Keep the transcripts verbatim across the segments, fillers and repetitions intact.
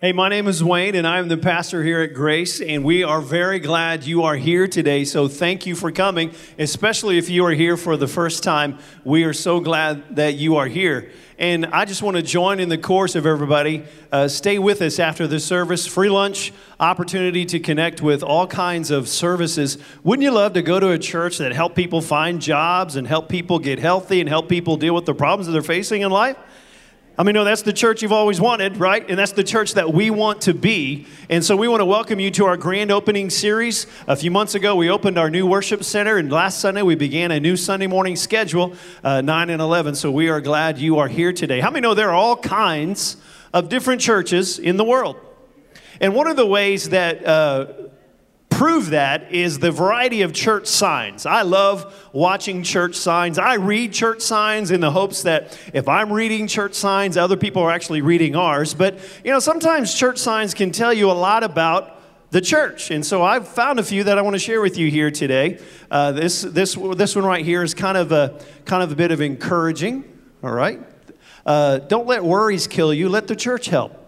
Hey, my name is Wayne, and I'm the pastor here at Grace, and we are very glad you are here today, so thank you for coming, especially if you are here for the first time. We are so glad that you are here. And I just want to join in the chorus of everybody. Uh, stay with us after the service. Free lunch, opportunity to connect with all kinds of services. Wouldn't you love to go to a church that help people find jobs and help people get healthy and help people deal with the problems that they're facing in life? I mean, no, that's the church you've always wanted, right? And that's the church that we want to be. And so we want to welcome you to our grand opening series. A few months ago, we opened our new worship center, and last Sunday, we began a new Sunday morning schedule, uh, nine and eleven. So we are glad you are here today. How many know there are all kinds of different churches in the world? And one of the ways that uh, prove that is the variety of church signs. I love watching church signs. I read church signs in the hopes that if I'm reading church signs, other people are actually reading ours. But, you know, sometimes church signs can tell you a lot about the church. And so I've found a few that I want to share with you here today. Uh, this this this one right here is kind of a kind of a bit of encouraging, all right? Uh, don't let worries kill you. Let the church help.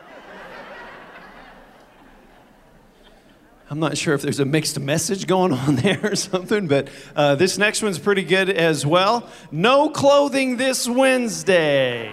I'm not sure if there's a mixed message going on there or something, but uh, this next one's pretty good as well. No clothing this Wednesday.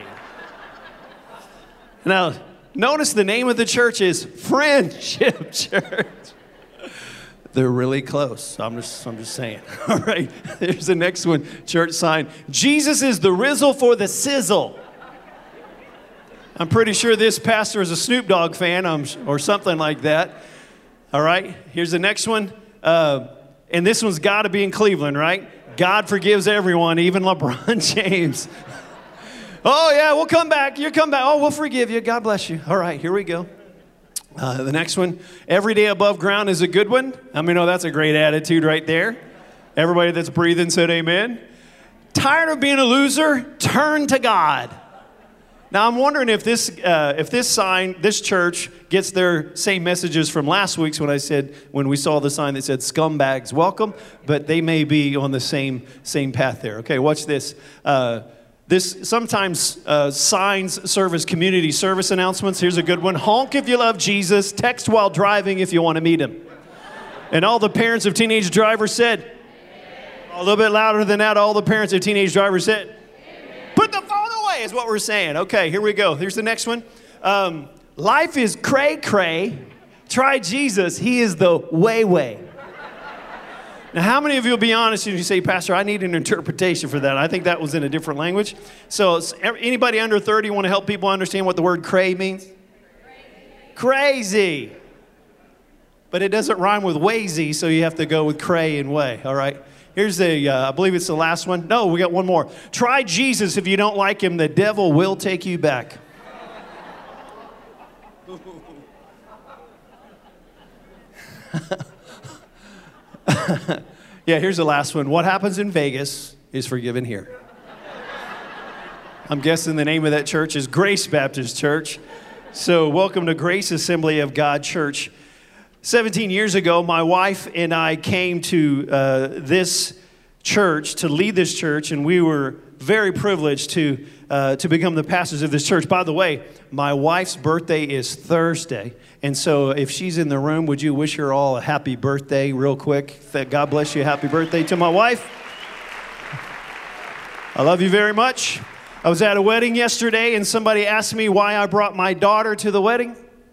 Now, notice the name of the church is Friendship Church. They're really close. I'm just, I'm just saying. All right, there's the next one, church sign. Jesus is the rizzle for the sizzle. I'm pretty sure this pastor is a Snoop Dogg fan um, or something like that. All right, here's the next one. Uh, and this one's got to be in Cleveland, right? God forgives everyone, even LeBron James. Oh, yeah, we'll come back. You come back. Oh, we'll forgive you. God bless you. All right, here we go. Uh, the next one, every day above ground is a good one. I mean, oh, that's a great attitude right there. Everybody that's breathing said amen. Tired of being a loser? Turn to God. Now, I'm wondering if this uh, if this sign, this church, gets their same messages from last week's when I said, when we saw the sign that said scumbags welcome, but they may be on the same same path there. Okay, watch this. Uh, this sometimes uh, signs serve as community service announcements. Here's a good one. Honk if you love Jesus. Text while driving if you want to meet him. And all the parents of teenage drivers said, a little bit louder than that, all the parents of teenage drivers said, put the phone away is what we're saying. Okay, here we go. Here's the next one. Um, life is cray-cray. Try Jesus. He is the way-way. Now, how many of you will be honest and you say, Pastor, I need an interpretation for that? I think that was in a different language. So anybody under thirty want to help people understand what the word cray means? Crazy. Crazy. But it doesn't rhyme with wazy, so you have to go with cray and way, all right? Here's the, uh, I believe it's the last one. No, we got one more. Try Jesus. If you don't like him, the devil will take you back. Yeah, here's the last one. What happens in Vegas is forgiven here. I'm guessing the name of that church is Grace Baptist Church. So welcome to Grace Assembly of God Church. seventeen years ago, my wife and I came to uh, this church to lead this church, and we were very privileged to uh, to become the pastors of this church. By the way, my wife's birthday is Thursday, and so if she's in the room, would you wish her all a happy birthday real quick? God bless you. Happy birthday to my wife. I love you very much. I was at a wedding yesterday, and somebody asked me why I brought my daughter to the wedding.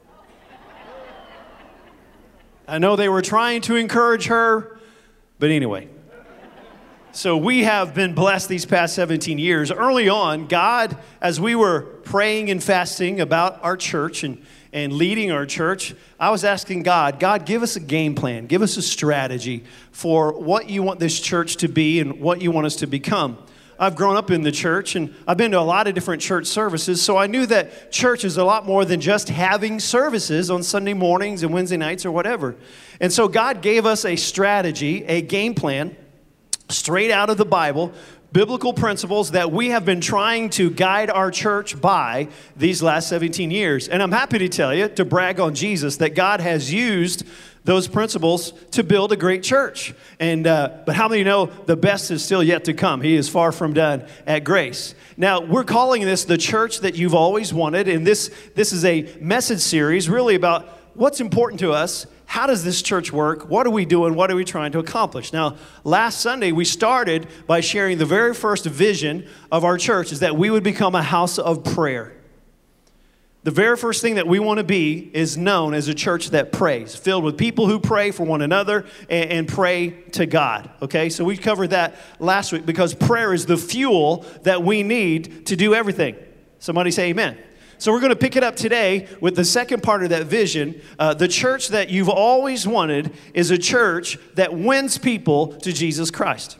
I know they were trying to encourage her, but anyway. So we have been blessed these past seventeen years. Early on, God, as we were praying and fasting about our church and, and leading our church, I was asking God, God, give us a game plan. Give us a strategy for what you want this church to be and what you want us to become. I've grown up in the church, and I've been to a lot of different church services, so I knew that church is a lot more than just having services on Sunday mornings and Wednesday nights or whatever. And so God gave us a strategy, a game plan, straight out of the Bible, biblical principles that we have been trying to guide our church by these last seventeen years. And I'm happy to tell you, to brag on Jesus, that God has used those principles to build a great church. And uh, but how many know the best is still yet to come? He is far from done at Grace. Now, we're calling this the church that you've always wanted, and this this is a message series really about what's important to us. How does this church work? What are we doing? What are we trying to accomplish? Now, last Sunday, we started by sharing the very first vision of our church is that we would become a house of prayer. The very first thing that we want to be is known as a church that prays, filled with people who pray for one another and, and pray to God, okay? So we covered that last week because prayer is the fuel that we need to do everything. Somebody say amen. So we're going to pick it up today with the second part of that vision. Uh, the church that you've always wanted is a church that wins people to Jesus Christ.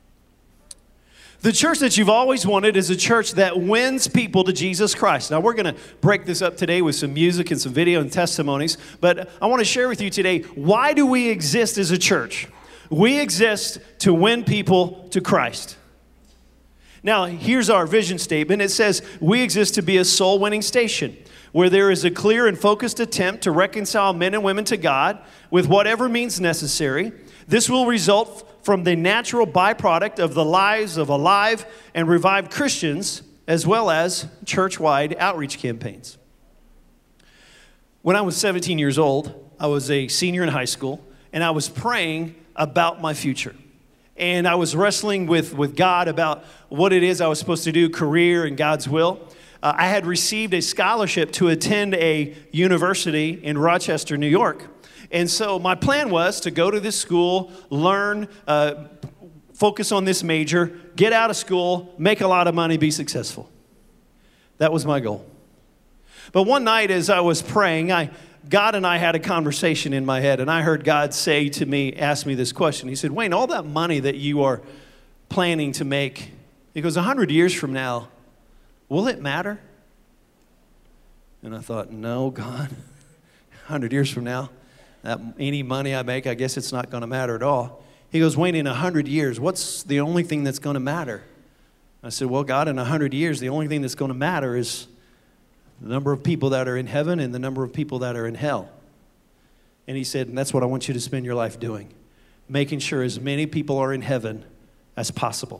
The church that you've always wanted is a church that wins people to Jesus Christ. Now, we're going to break this up today with some music and some video and testimonies, but I want to share with you today, why do we exist as a church? We exist to win people to Christ. Now, here's our vision statement. It says, we exist to be a soul-winning station where there is a clear and focused attempt to reconcile men and women to God with whatever means necessary. This will result from the natural byproduct of the lives of alive and revived Christians, as well as church-wide outreach campaigns. When I was seventeen years old, I was a senior in high school, and I was praying about my future. And I was wrestling with, with God about what it is I was supposed to do, career and God's will. Uh, I had received a scholarship to attend a university in Rochester, New York. And so my plan was to go to this school, learn, uh, focus on this major, get out of school, make a lot of money, be successful. That was my goal. But one night as I was praying, I, God and I had a conversation in my head, and I heard God say to me, ask me this question. He said, Wayne, all that money that you are planning to make, he goes, a hundred years from now, will it matter? And I thought, no, God, a hundred years from now, that any money I make, I guess it's not going to matter at all. He goes, Wayne, in a hundred years, what's the only thing that's going to matter? I said, well, God, in a hundred years, the only thing that's going to matter is the number of people that are in heaven and the number of people that are in hell. And he said, and that's what I want you to spend your life doing, making sure as many people are in heaven as possible.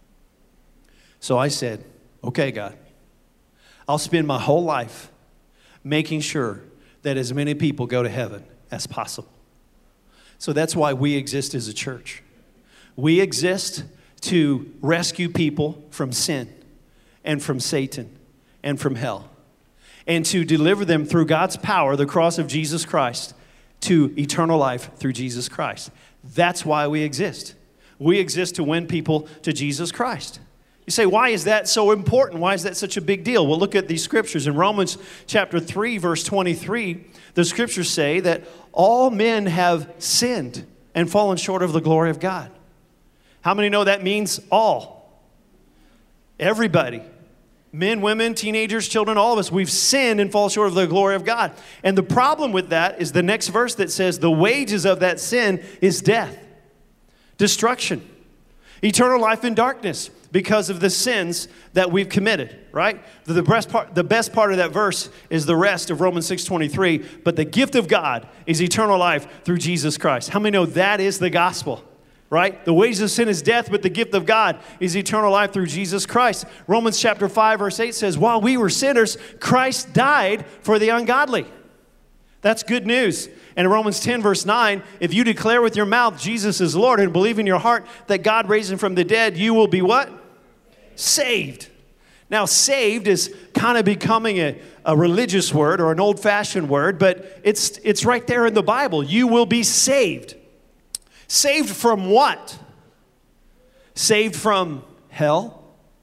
So I said, okay, God, I'll spend my whole life making sure that as many people go to heaven as possible. So that's why we exist as a church. We exist to rescue people from sin and from Satan and from hell, and to deliver them through God's power, the cross of Jesus Christ, to eternal life through Jesus Christ. That's why we exist. We exist to win people to Jesus Christ. You say, why is that so important? Why is that such a big deal? Well, look at these scriptures. In Romans chapter three, verse twenty-three, the scriptures say that all men have sinned and fallen short of the glory of God. How many know that means all? Everybody. Men, women, teenagers, children, all of us, we've sinned and fall short of the glory of God. And the problem with that is the next verse that says the wages of that sin is death, destruction, eternal life in darkness because of the sins that we've committed, right? The best part, the best part of that verse is the rest of Romans six twenty-three, but the gift of God is eternal life through Jesus Christ. How many know that is the gospel? Right? The wages of sin is death, but the gift of God is eternal life through Jesus Christ. Romans chapter five, verse eight says, while we were sinners, Christ died for the ungodly. That's good news. And in Romans ten, verse nine, if you declare with your mouth Jesus is Lord and believe in your heart that God raised him from the dead, you will be what? Saved. Now, saved is kind of becoming a, a religious word or an old-fashioned word, but it's, it's right there in the Bible. You will be saved. Saved from what? Saved from hell?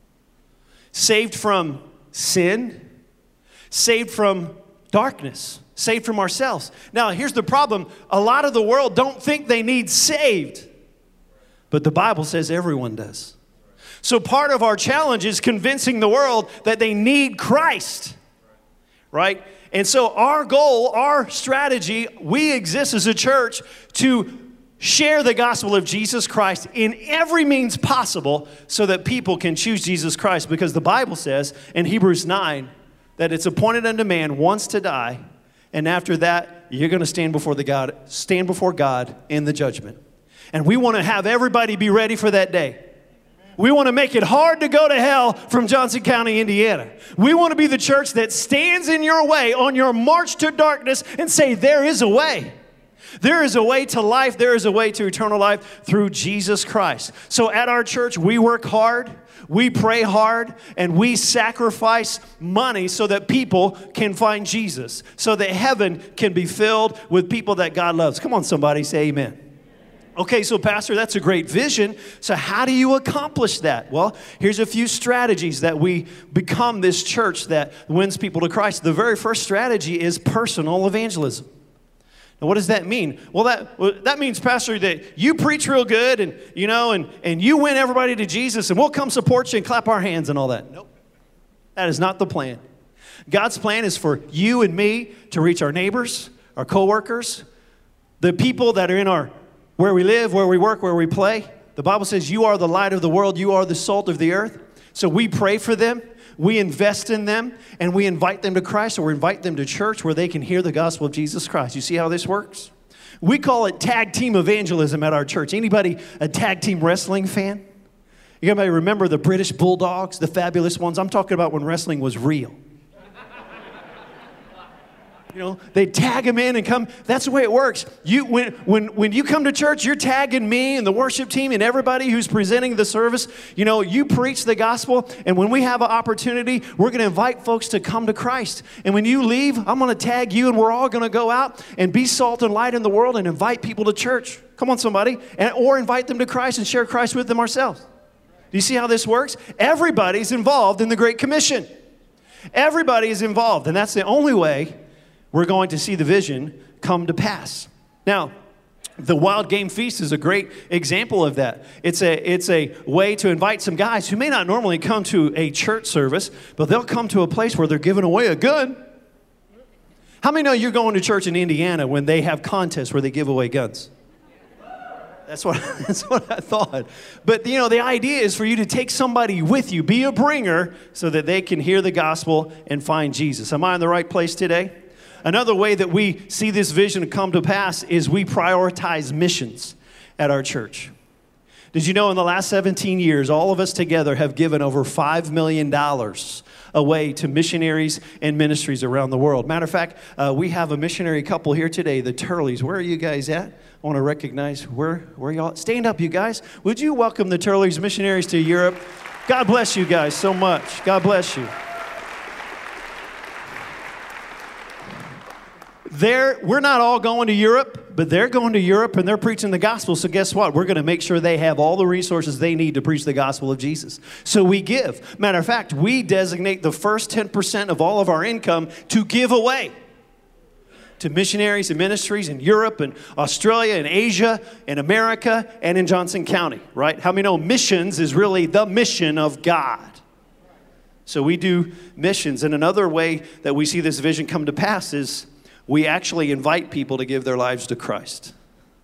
Saved from sin? Saved from darkness? Saved from ourselves? Now, here's the problem. A lot of the world don't think they need saved, but the Bible says everyone does. So part of our challenge is convincing the world that they need Christ, right? And so our goal, our strategy, we exist as a church to share the gospel of Jesus Christ in every means possible so that people can choose Jesus Christ, because the Bible says in Hebrews nine that it's appointed unto man once to die, and after that you're going to stand before the God, stand before God in the judgment. And we want to have everybody be ready for that day. We want to make it hard to go to hell from Johnson County, Indiana. We want to be the church that stands in your way on your march to darkness and say, there is a way. There is a way to life. There is a way to eternal life through Jesus Christ. So at our church, we work hard, we pray hard, and we sacrifice money so that people can find Jesus, so that heaven can be filled with people that God loves. Come on, somebody, say amen. Okay, so Pastor, that's a great vision. So how do you accomplish that? Well, here's a few strategies that we become this church that wins people to Christ. The very first strategy is personal evangelism. Now, what does that mean? Well, that well, that means, Pastor, that you preach real good and, you know, and, and you win everybody to Jesus and we'll come support you and clap our hands and all that. Nope. That is not the plan. God's plan is for you and me to reach our neighbors, our coworkers, the people that are in our where we live, where we work, where we play. The Bible says you are the light of the world. You are the salt of the earth. So we pray for them. We invest in them. And we invite them to Christ, or we invite them to church where they can hear the gospel of Jesus Christ. You see how this works? We call it tag team evangelism at our church. Anybody a tag team wrestling fan? You anybody remember the British Bulldogs, the fabulous ones? I'm talking about when wrestling was real. You know, they tag them in and come. That's the way it works. You, when, when, when you come to church, you're tagging me and the worship team and everybody who's presenting the service. You know, you preach the gospel. And when we have an opportunity, we're going to invite folks to come to Christ. And when you leave, I'm going to tag you and we're all going to go out and be salt and light in the world and invite people to church. Come on, somebody. And, or invite them to Christ and share Christ with them ourselves. Do you see how this works? Everybody's involved in the Great Commission. Everybody is involved. And that's the only way we're going to see the vision come to pass. Now, the Wild Game Feast is a great example of that. It's a, it's a way to invite some guys who may not normally come to a church service, but they'll come to a place where they're giving away a gun. How many know you're going to church in Indiana when they have contests where they give away guns? That's what, that's what I thought. But, you know, the idea is for you to take somebody with you, be a bringer, so that they can hear the gospel and find Jesus. Am I in the right place today? Another way that we see this vision come to pass is we prioritize missions at our church. Did you know in the last seventeen years, all of us together have given over five million dollars away to missionaries and ministries around the world? Matter of fact, uh, we have a missionary couple here today, the Turleys. Where are you guys at? I want to recognize where, where y'all. Stand up, you guys. Would you welcome the Turleys missionaries to Europe? God bless you guys so much. God bless you. They're, we're not all going to Europe, but they're going to Europe and they're preaching the gospel. So guess what? We're going to make sure they have all the resources they need to preach the gospel of Jesus. So we give. Matter of fact, we designate the first ten percent of all of our income to give away to missionaries and ministries in Europe and Australia and Asia and America and in Johnson County, right? How many know missions is really the mission of God? So we do missions. And another way that we see this vision come to pass is we actually invite people to give their lives to Christ.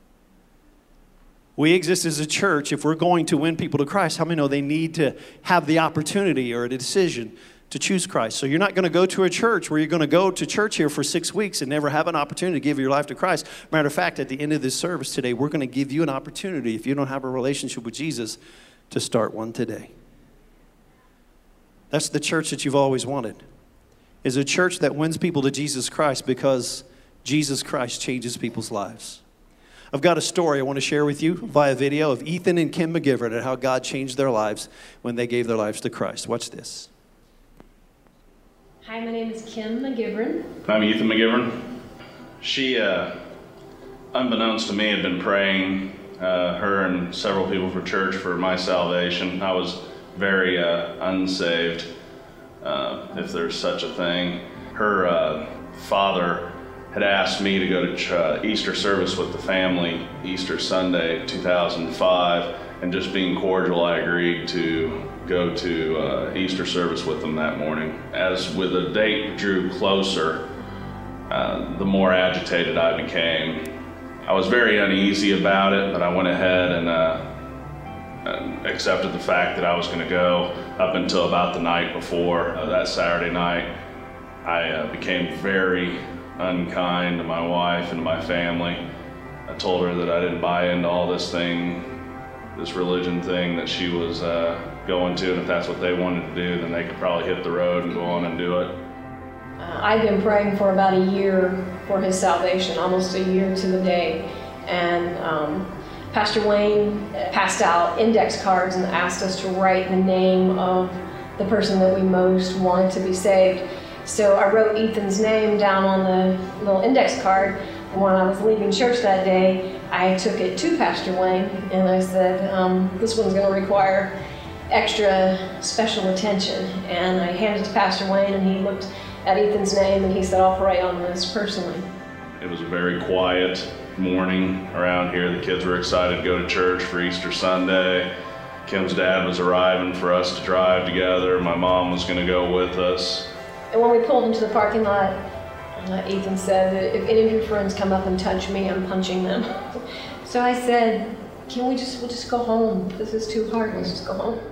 We exist as a church. If we're going to win people to Christ, how many know they need to have the opportunity or a decision to choose Christ? So you're not going to go to a church where you're going to go to church here for six weeks and never have an opportunity to give your life to Christ. Matter of fact, at the end of this service today, we're going to give you an opportunity, if you don't have a relationship with Jesus, to start one today. That's the church that you've always wanted. Is a church that wins people to Jesus Christ because Jesus Christ changes people's lives. I've got a story I want to share with you via video of Ethan and Kim McGivern and how God changed their lives when they gave their lives to Christ. Watch this. Hi, my name is Kim McGivern. I'm Ethan McGivern. She, uh, unbeknownst to me, had been praying, uh, her and several people for church for my salvation. I was very uh, unsaved. Uh, if there's such a thing. Her uh, father had asked me to go to ch- uh, Easter service with the family Easter Sunday two thousand five, and just being cordial, I agreed to go to uh, Easter service with them that morning. As with the date drew closer, uh, the more agitated I became. I was very uneasy about it, but I went ahead and uh, accepted the fact that I was going to go. Up until about the night before, uh, that Saturday night, I uh, became very unkind to my wife and to my family. I told her that I didn't buy into all this thing, this religion thing that she was uh, going to, and if that's what they wanted to do, then they could probably hit the road and go on and do it. Uh, I've been praying for about a year for his salvation, almost a year to the day. And um, Pastor Wayne passed out index cards and asked us to write the name of the person that we most wanted to be saved. So I wrote Ethan's name down on the little index card. And when I was leaving church that day, I took it to Pastor Wayne and I said, um, this one's going to require extra special attention. And I handed it to Pastor Wayne and he looked at Ethan's name and he said, I'll pray on this personally. It was a very quiet morning around here. The kids were excited to go to church for Easter Sunday. Kim's dad was arriving for us to drive together. My mom was going to go with us. And when we pulled into the parking lot, uh, Ethan said that if any of your friends come up and touch me, I'm punching them. So I said, can we just, we'll just go home. This is too hard, let's just go home.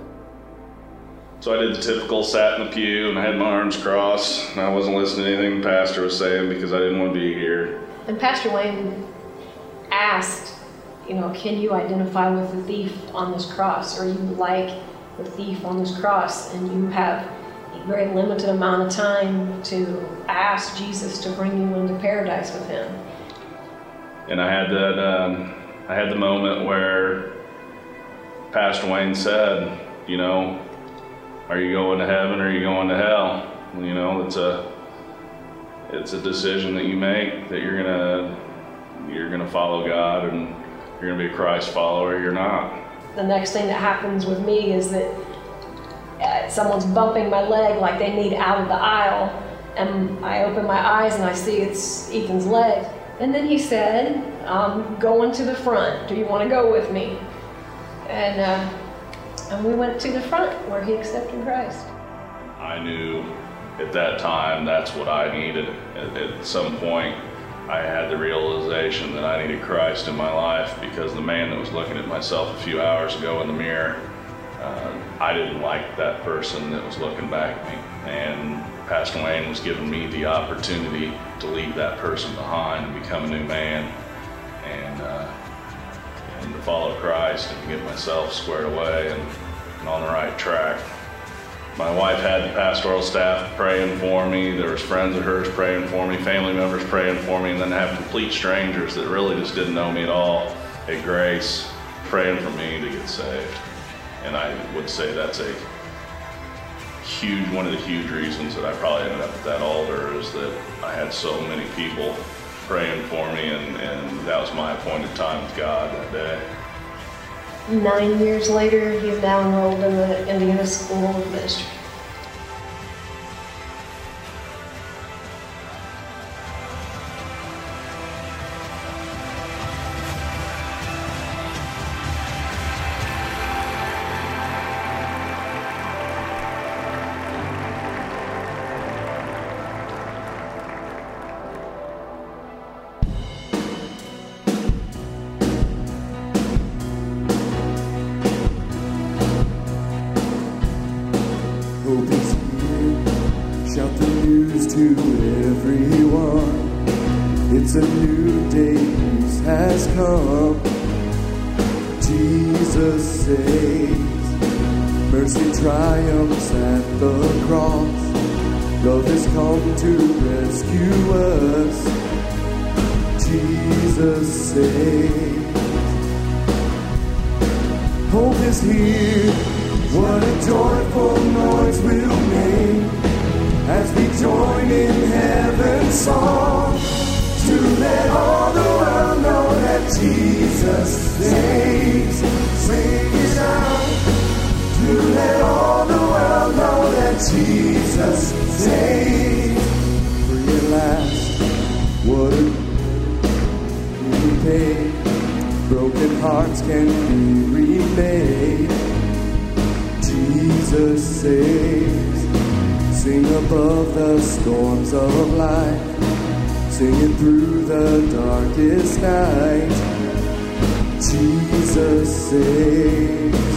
So I did the typical sat in the pew and I had my arms crossed and I wasn't listening to anything the pastor was saying because I didn't want to be here. And Pastor Wayne asked, you know, can you identify with the thief on this cross? Are you like the thief on this cross? And you have a very limited amount of time to ask Jesus to bring you into paradise with him. And I had that, um, I had the moment where Pastor Wayne said, you know, are you going to heaven or are you going to hell? You know, it's a, it's a decision that you make that you're gonna, you're gonna follow God and you're gonna be a Christ follower or you're not. The next thing that happens with me is that uh, someone's bumping my leg like they need out of the aisle, and I open my eyes and I see it's Ethan's leg. And then he said, I'm going to the front. Do you want to go with me? And, uh, and we went to the front where he accepted Christ. I knew at that time that's what I needed. At, at some point, I had the realization that I needed Christ in my life because the man that was looking at myself a few hours ago in the mirror, uh, I didn't like that person that was looking back at me. And Pastor Wayne was giving me the opportunity to leave that person behind and become a new man and, uh, and to follow Christ and get myself squared away and, and on the right track. My wife had the pastoral staff praying for me. There was friends of hers praying for me, family members praying for me, and then have complete strangers that really just didn't know me at all at Grace praying for me to get saved. And I would say that's a huge, one of the huge reasons that I probably ended up at that altar is that I had so many people praying for me, and, and that was my appointed time with God that day. Nine years later, he's now enrolled in the Indiana School of Ministry. It's a new day, peace has come. Jesus saves, mercy triumphs at the cross. Love has come to rescue us. Jesus saves. Hope is here, what a joyful noise we'll make as we join in heaven's song. To let all the world know that Jesus saves. Sing it out. To let all the world know that Jesus saves. Free at last, what a we pay. Broken hearts can be remade. Jesus saves. Sing above the storms of life. Singing through the darkest night, Jesus saves.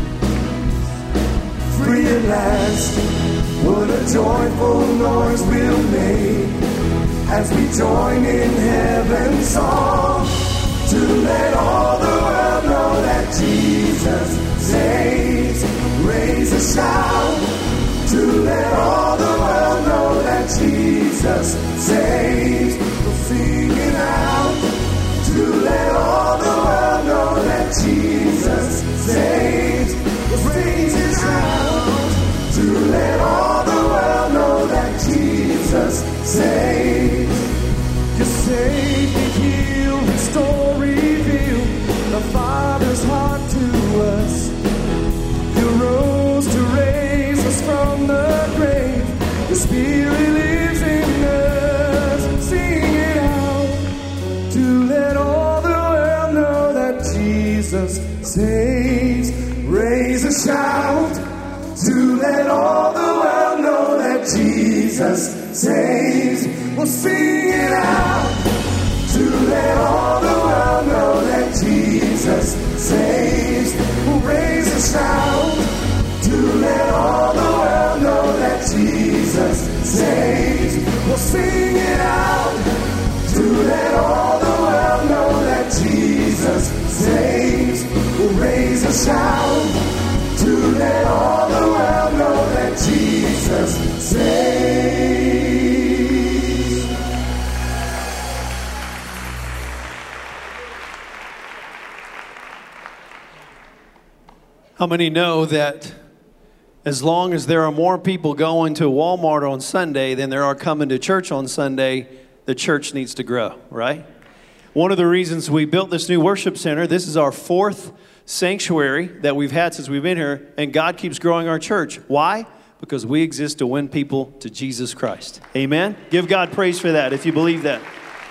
Free at last, what a joyful noise we'll make as we join in heaven's song, to let all the world know that Jesus saves. Raise a shout to let all the world know that Jesus saves. We'll sing it out to let all the world know that Jesus saves. We'll raise it out to let all the world know that Jesus saves. You saved me, healed, restore, reveal the Father's heart to us. You rose to raise us from the grave. The Spirit lives in us. Sing it out to let all the world know that Jesus saves. Raise a shout to let all the world know that Jesus saves. We'll sing it out to let all the world know that Jesus saves. We'll raise a shout to let all the world know that Jesus saves. We'll sing it out to let all the world know that Jesus saves. We'll raise a shout to let all the world know that Jesus saves. How many know that as long as there are more people going to Walmart on Sunday than there are coming to church on Sunday, the church needs to grow, right? One of the reasons we built this new worship center, this is our fourth sanctuary that we've had since we've been here, and God keeps growing our church. Why? Because we exist to win people to Jesus Christ. Amen? Give God praise for that if you believe that.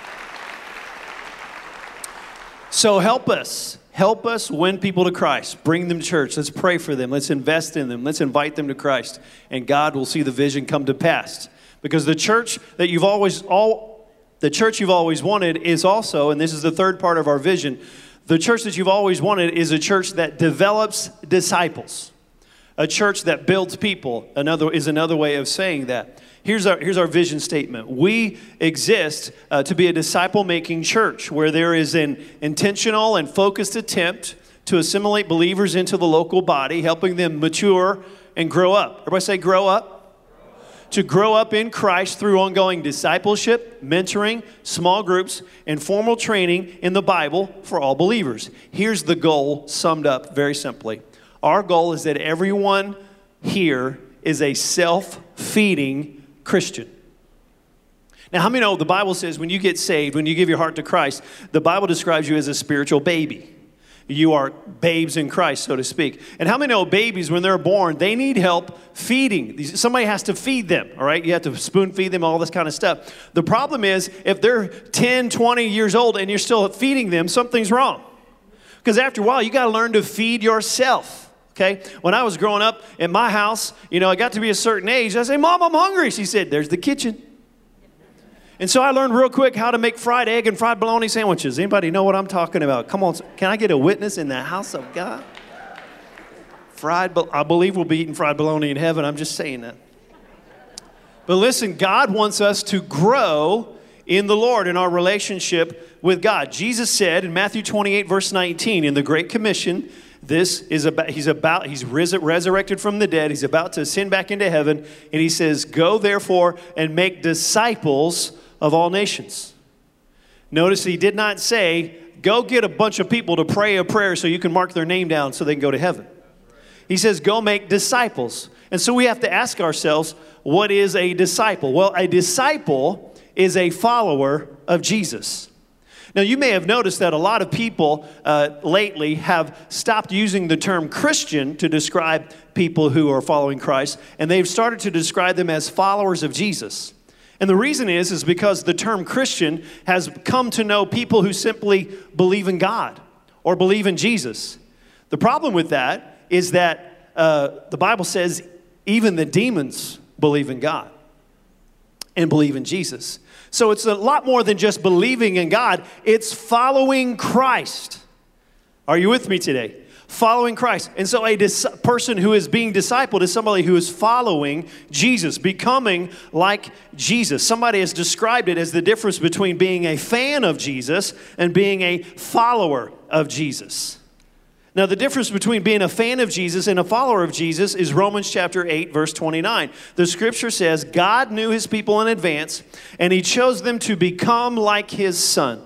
So help us. Help us win people to Christ. Bring them to church. Let's pray for them. Let's invest in them. Let's invite them to Christ. And God will see the vision come to pass. Because the church that you've always, all, the church you've always wanted is also, and this is the third part of our vision, the church that you've always wanted is a church that develops disciples. A church that builds people another is another way of saying that. Here's our, here's our vision statement. We exist uh, to be a disciple-making church where there is an intentional and focused attempt to assimilate believers into the local body, helping them mature and grow up. Everybody say grow up. To grow up in Christ through ongoing discipleship, mentoring, small groups, and formal training in the Bible for all believers. Here's the goal summed up very simply. Our goal is that everyone here is a self-feeding Christian. Now, how many know the Bible says when you get saved, when you give your heart to Christ, the Bible describes you as a spiritual baby. You are babes in Christ, so to speak. And how many know babies, when they're born, they need help feeding? Somebody has to feed them, all right? You have to spoon feed them, all this kind of stuff. The problem is, if they're ten, twenty years old and you're still feeding them, something's wrong. Because after a while, you got to learn to feed yourself. Okay, when I was growing up in my house, you know, I got to be a certain age. I say, Mom, I'm hungry. She said, there's the kitchen. And so I learned real quick how to make fried egg and fried bologna sandwiches. Anybody know what I'm talking about? Come on, can I get a witness in the house of God? Fried, I believe we'll be eating fried bologna in heaven. I'm just saying that. But listen, God wants us to grow in the Lord, in our relationship with God. Jesus said in Matthew twenty-eight, verse nineteen, in the Great Commission, This is about, he's about, he's res- resurrected from the dead. He's about to ascend back into heaven. And he says, go therefore and make disciples of all nations. Notice he did not say, go get a bunch of people to pray a prayer so you can mark their name down so they can go to heaven. He says, go make disciples. And so we have to ask ourselves, what is a disciple? Well, a disciple is a follower of Jesus. Now, you may have noticed that a lot of people uh, lately have stopped using the term Christian to describe people who are following Christ, and they've started to describe them as followers of Jesus. And the reason is, is because the term Christian has come to know people who simply believe in God or believe in Jesus. The problem with that is that uh, the Bible says even the demons believe in God and believe in Jesus. So it's a lot more than just believing in God. It's following Christ. Are you with me today? Following Christ. And so a dis- person who is being discipled is somebody who is following Jesus, becoming like Jesus. Somebody has described it as the difference between being a fan of Jesus and being a follower of Jesus. Now, the difference between being a fan of Jesus and a follower of Jesus is Romans chapter eight, verse twenty-nine. The scripture says, God knew his people in advance, and he chose them to become like his son.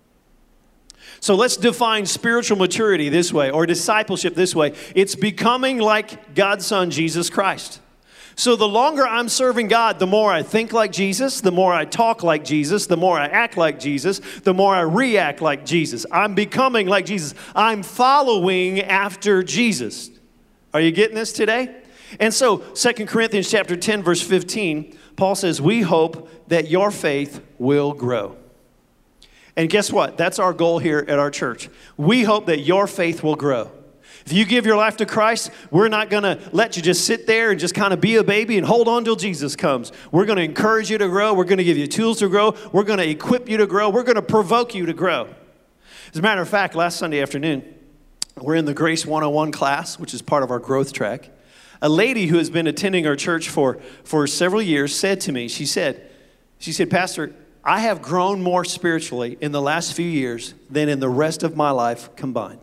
So let's define spiritual maturity this way, or discipleship this way. It's becoming like God's Son, Jesus Christ. So the longer I'm serving God, the more I think like Jesus, the more I talk like Jesus, the more I act like Jesus, the more I react like Jesus. I'm becoming like Jesus. I'm following after Jesus. Are you getting this today? And so Second Corinthians chapter ten, verse fifteen, Paul says, we hope that your faith will grow. And guess what? That's our goal here at our church. We hope that your faith will grow. If you give your life to Christ, we're not going to let you just sit there and just kind of be a baby and hold on till Jesus comes. We're going to encourage you to grow. We're going to give you tools to grow. We're going to equip you to grow. We're going to provoke you to grow. As a matter of fact, last Sunday afternoon, we're in the Grace one oh one class, which is part of our growth track. A lady who has been attending our church for, for several years said to me, she said, she said, Pastor, I have grown more spiritually in the last few years than in the rest of my life combined.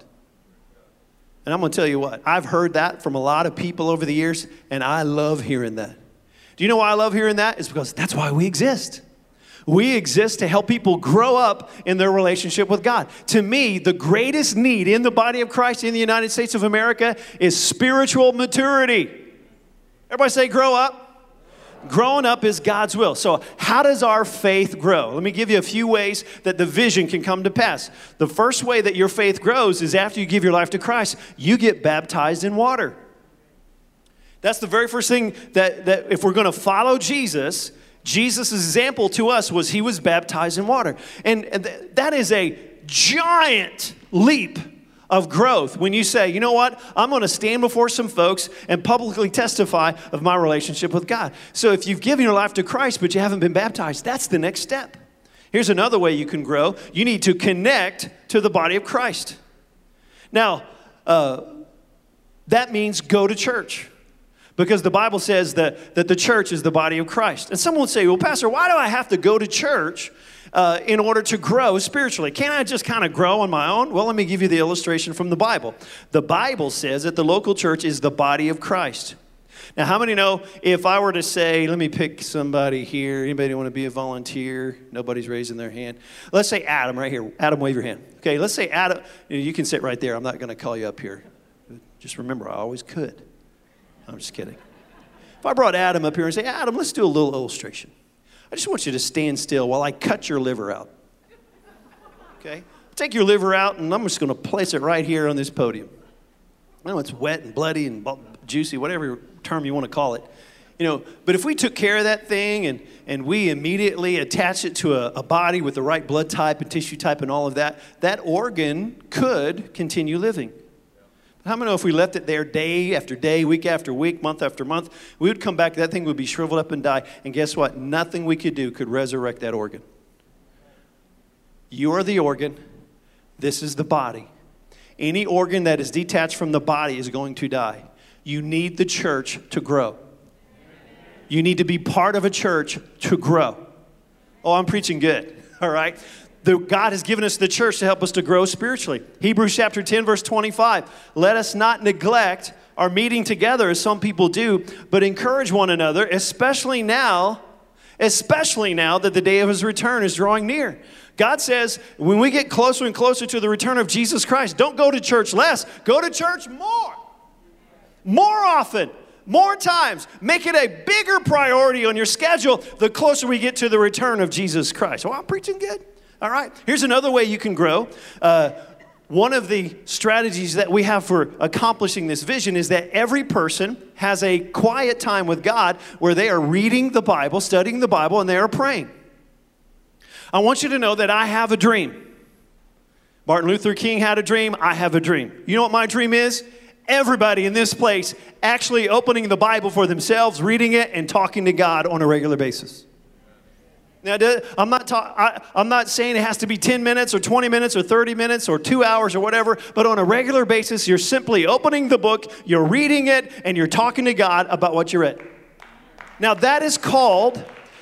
And I'm going to tell you what, I've heard that from a lot of people over the years, and I love hearing that. Do you know why I love hearing that? It's because that's why we exist. We exist to help people grow up in their relationship with God. To me, the greatest need in the body of Christ in the United States of America is spiritual maturity. Everybody say, grow up. Growing up is God's will. So how does our faith grow? Let me give you a few ways that the vision can come to pass. The first way that your faith grows is after you give your life to Christ, you get baptized in water. That's the very first thing that, that if we're going to follow Jesus, Jesus' example to us was he was baptized in water. And th- that is a giant leap of growth when you say, you know what, I'm going to stand before some folks and publicly testify of my relationship with God. So if you've given your life to Christ but you haven't been baptized, that's the next step. Here's another way you can grow. You need to connect to the body of Christ. Now, uh, that means go to church. Because the Bible says that, that the church is the body of Christ. And someone will say, well, Pastor, why do I have to go to church uh, in order to grow spiritually? Can't I just kind of grow on my own? Well, let me give you the illustration from the Bible. The Bible says that the local church is the body of Christ. Now, how many know if I were to say, let me pick somebody here. Anybody want to be a volunteer? Nobody's raising their hand. Let's say Adam right here. Adam, wave your hand. Okay, let's say Adam. You can sit right there. I'm not going to call you up here. Just remember, I always could. I'm just kidding. If I brought Adam up here and say, Adam, let's do a little illustration. I just want you to stand still while I cut your liver out. Okay? Take your liver out, and I'm just going to place it right here on this podium. I know it's wet and bloody and juicy, whatever term you want to call it. You know, but if we took care of that thing and, and we immediately attach it to a, a body with the right blood type and tissue type and all of that, that organ could continue living. How many know if we left it there day after day, week after week, month after month, we would come back, that thing would be shriveled up and die. And guess what? Nothing we could do could resurrect that organ. You are the organ. This is the body. Any organ that is detached from the body is going to die. You need the church to grow. You need to be part of a church to grow. Oh, I'm preaching good. All right. The, God has given us the church to help us to grow spiritually. Hebrews chapter ten, verse twenty-five. Let us not neglect our meeting together as some people do, but encourage one another, especially now, especially now that the day of his return is drawing near. God says, when we get closer and closer to the return of Jesus Christ, don't go to church less, go to church more. More often. More times. Make it a bigger priority on your schedule the closer we get to the return of Jesus Christ. Well, I'm preaching good. All right, here's another way you can grow. Uh, one of the strategies that we have for accomplishing this vision is that every person has a quiet time with God where they are reading the Bible, studying the Bible, and they are praying. I want you to know that I have a dream. Martin Luther King had a dream. I have a dream. You know what my dream is? Everybody in this place actually opening the Bible for themselves, reading it, and talking to God on a regular basis. Now, I'm not, ta- I, I'm not saying it has to be ten minutes or twenty minutes or thirty minutes or two hours or whatever, but on a regular basis, you're simply opening the book, you're reading it, and you're talking to God about what you read. Now, that is called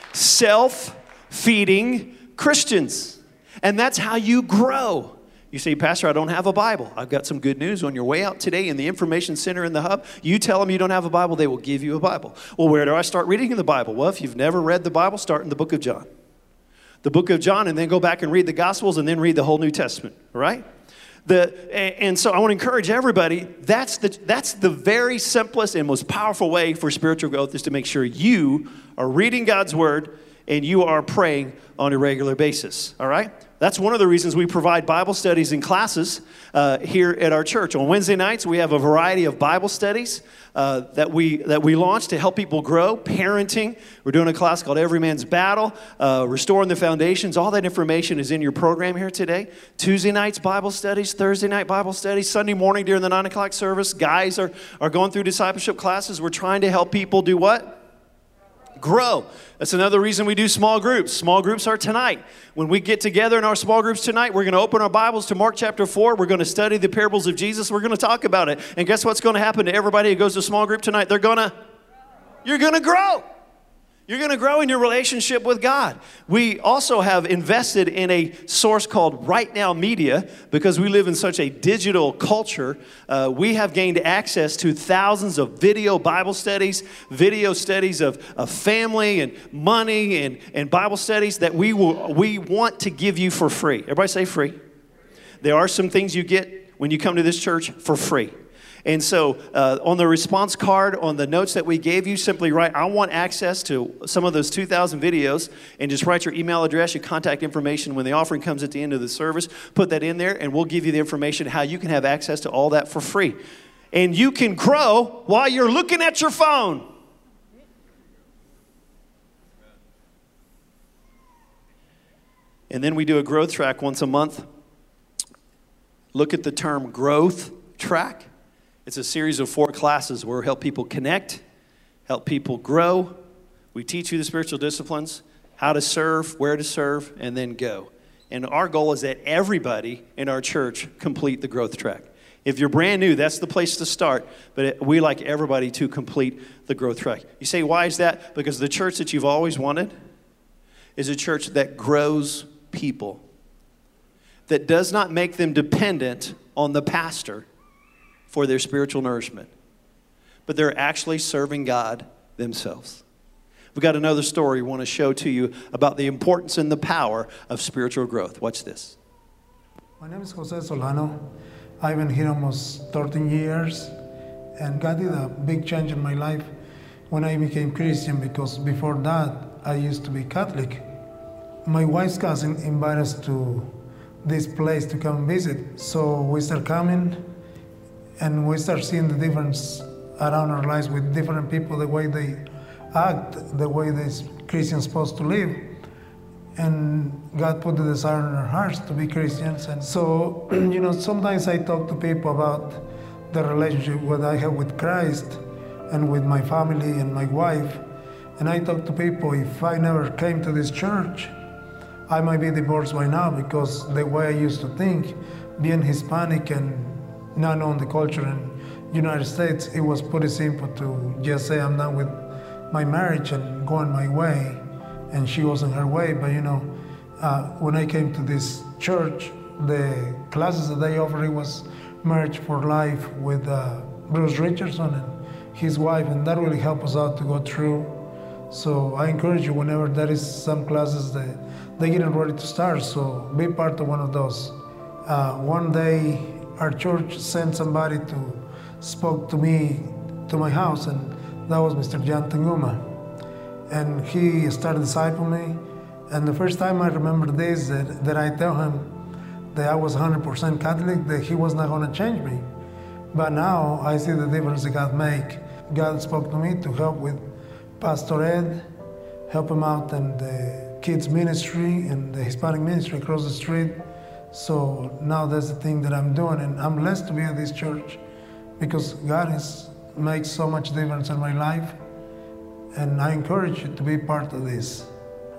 self-feeding Christians. And that's how you grow. You say, Pastor, I don't have a Bible. I've got some good news. On your way out today in the information center in the hub, you tell them you don't have a Bible, they will give you a Bible. Well, where do I start reading in the Bible? Well, if you've never read the Bible, start in the book of John. The book of John, and then go back and read the Gospels, and then read the whole New Testament, right? The, and so I want to encourage everybody, that's the, that's the very simplest and most powerful way for spiritual growth, is to make sure you are reading God's Word and you are praying on a regular basis, all right? That's one of the reasons we provide Bible studies and classes uh, here at our church. On Wednesday nights, we have a variety of Bible studies uh, that we that we launch to help people grow. Parenting, we're doing a class called Every Man's Battle, uh, Restoring the Foundations. All that information is in your program here today. Tuesday nights, Bible studies. Thursday night, Bible studies. Sunday morning during the nine o'clock service, guys are, are going through discipleship classes. We're trying to help people do what? Grow. That's another reason we do small groups. Small groups are tonight. When we get together in our small groups tonight, we're going to open our Bibles to Mark chapter four. We're going to study the parables of Jesus. We're going to talk about it. And guess what's going to happen to everybody who goes to small group tonight? They're going to, you're going to grow. You're going to grow in your relationship with God. We also have invested in a source called Right Now Media because we live in such a digital culture. Uh, we have gained access to thousands of video Bible studies, video studies of, of family and money and, and Bible studies that we will, we want to give you for free. Everybody say free. There are some things you get when you come to this church for free. And so uh, on the response card, on the notes that we gave you, simply write, I want access to some of those two thousand videos, and just write your email address, your contact information. When the offering comes at the end of the service, put that in there, and we'll give you the information how you can have access to all that for free. And you can grow while you're looking at your phone. And then we do a growth track once a month. Look at the term growth track. It's a series of four classes where we help people connect, help people grow. We teach you the spiritual disciplines, how to serve, where to serve, and then go. And our goal is that everybody in our church complete the growth track. If you're brand new, that's the place to start. But we like everybody to complete the growth track. You say, why is that? Because the church that you've always wanted is a church that grows people, that does not make them dependent on the pastor for their spiritual nourishment, but they're actually serving God themselves. We've got another story we want to show to you about the importance and the power of spiritual growth. Watch this. My name is Jose Solano. I've been here almost thirteen years, and God did a big change in my life when I became Christian, because before that, I used to be Catholic. My wife's cousin invited us to this place to come visit, so we start coming, and we start seeing the difference around our lives with different people, the way they act, the way these Christians supposed to live. And God put the desire in our hearts to be Christians. And so, you know, sometimes I talk to people about the relationship that I have with Christ and with my family and my wife. And I talk to people, if I never came to this church, I might be divorced by now, because the way I used to think, being Hispanic and not knowing the culture in the United States, it was pretty simple to just say I'm done with my marriage and go on my way. And she was on her way. But you know, uh, when I came to this church, the classes that they offered, it was Marriage for Life with uh, Bruce Richardson and his wife, and that really helped us out to go through. So I encourage you, whenever there is some classes that they're getting ready to start, so be part of one of those. Uh, one day, our church sent somebody to spoke to me to my house, and that was Mister John Tanguma. And he started discipling me. And the first time I remember this, that, that I tell him that I was one hundred percent Catholic, that he was not going to change me. But now I see the difference that God make. God spoke to me to help with Pastor Ed, help him out in the kids ministry and the Hispanic ministry across the street. So now that's the thing that I'm doing, and I'm blessed to be at this church because God has made so much difference in my life, and I encourage you to be part of this.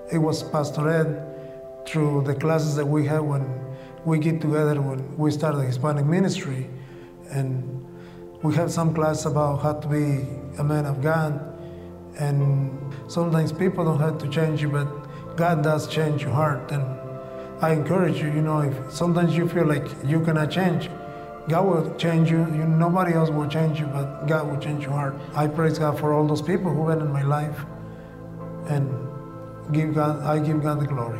it was Pastor Ed through the classes that we had when we get together when we started the Hispanic ministry. And we have some class about how to be a man of God. And sometimes people don't have to change you, but God does change your heart. And I encourage you, you know, if sometimes you feel like you cannot change, God will change you. you. Nobody else will change you, but God will change your heart. I praise God for all those people who went in my life, and give God, I give God the glory.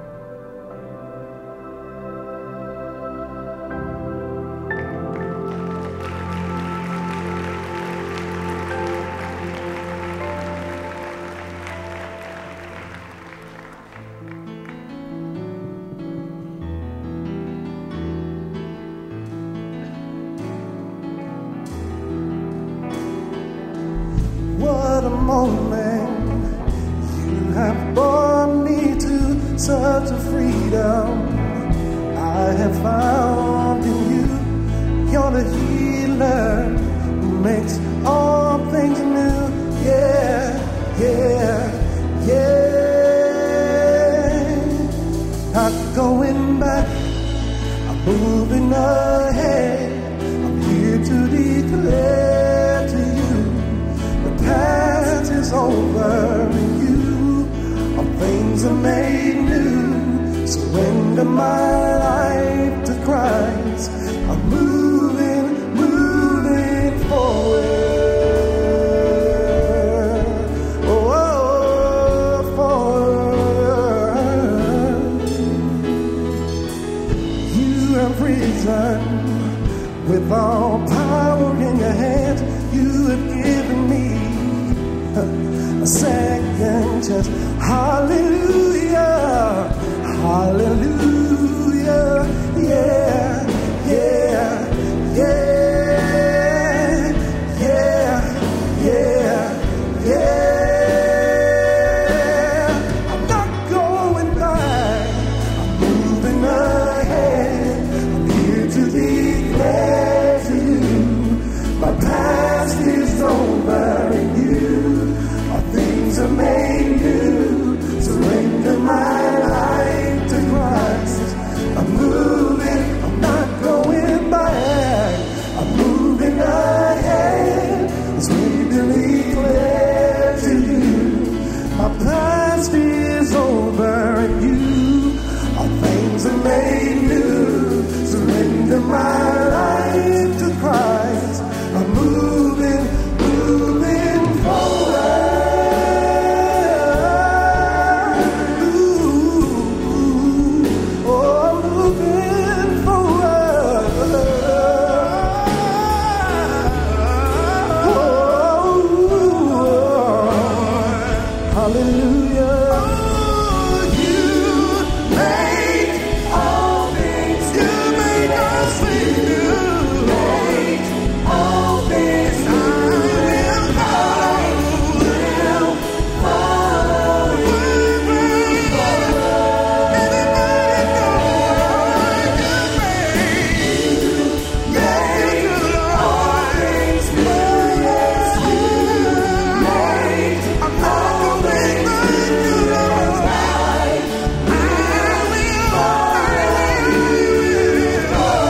What a moment, you have brought me to such a freedom. I have found in you, you're the healer who makes all things new. Yeah, yeah, yeah. Not going back, I'm moving ahead. I'm here to declare to you, the past is over in you. All things are made new. Surrender my life to Christ. I'm moving, moving forward. Oh, forward. You have risen with all power in your hands. You have given me a second chance. Hallelujah, hallelujah, yeah, yeah, yeah, yeah, yeah, yeah. I'm not going back, I'm moving ahead. I'm here to declare to you, my past is over in you. All things are made new. Surrender my life to Christ. I'm moving, I'm not going back. I'm moving ahead. As we declare to you, my past is over in you. All things are made new. Surrender my life to Christ. I'm moving, moving forward. Ooh, oh, moving forward. Oh, hallelujah. You make all things, you make us new. Make all things new. I will follow you. Anybody know you make all things new. Yes, you make all things new. I will follow you.